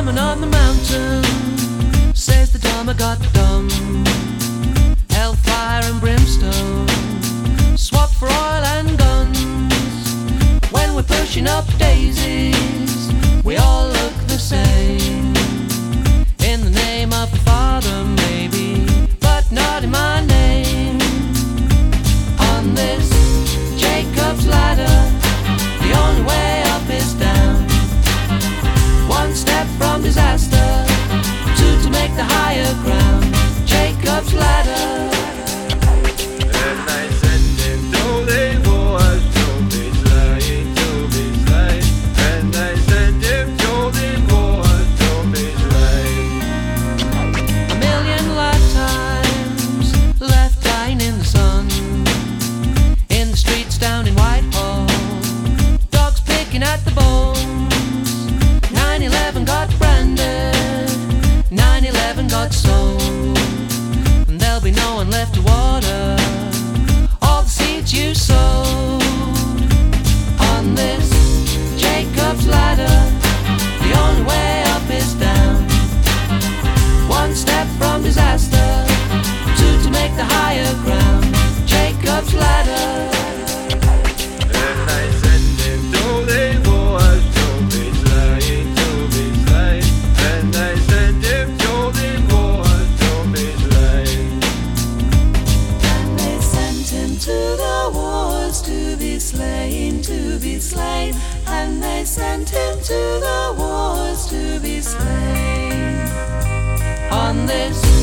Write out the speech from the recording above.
coming on the mountain, says the dumb got dumb. Hellfire and brimstone, swap for oil and guns. When we're pushing up daisies, we all look the same. In the name of the Father, maybe, but not in my name. On this Jacob's ladder, the only way up is down. One step from disaster, two to make the higher ground. Jacob's ladder. And I sent him to the wars to be slain, to be slain. And I sent him to the wars to be slain. A million lifetimes left dying in the sun, in the streets down in Whitehall, dogs picking at the bones. 9/11 got branded, 9/11 got sold, and there'll be no one left to water all the seeds you sowed. On this Jacob's ladder, the only way up is down. One step from disaster, two to make the higher ground. Jacob's ladder. And I sent him to the wars to be slain, to be slain. And I sent him to the wars to be slain. And they sent him to the wars to be slain, to be slain. And they sent him to the wars to be slain. On this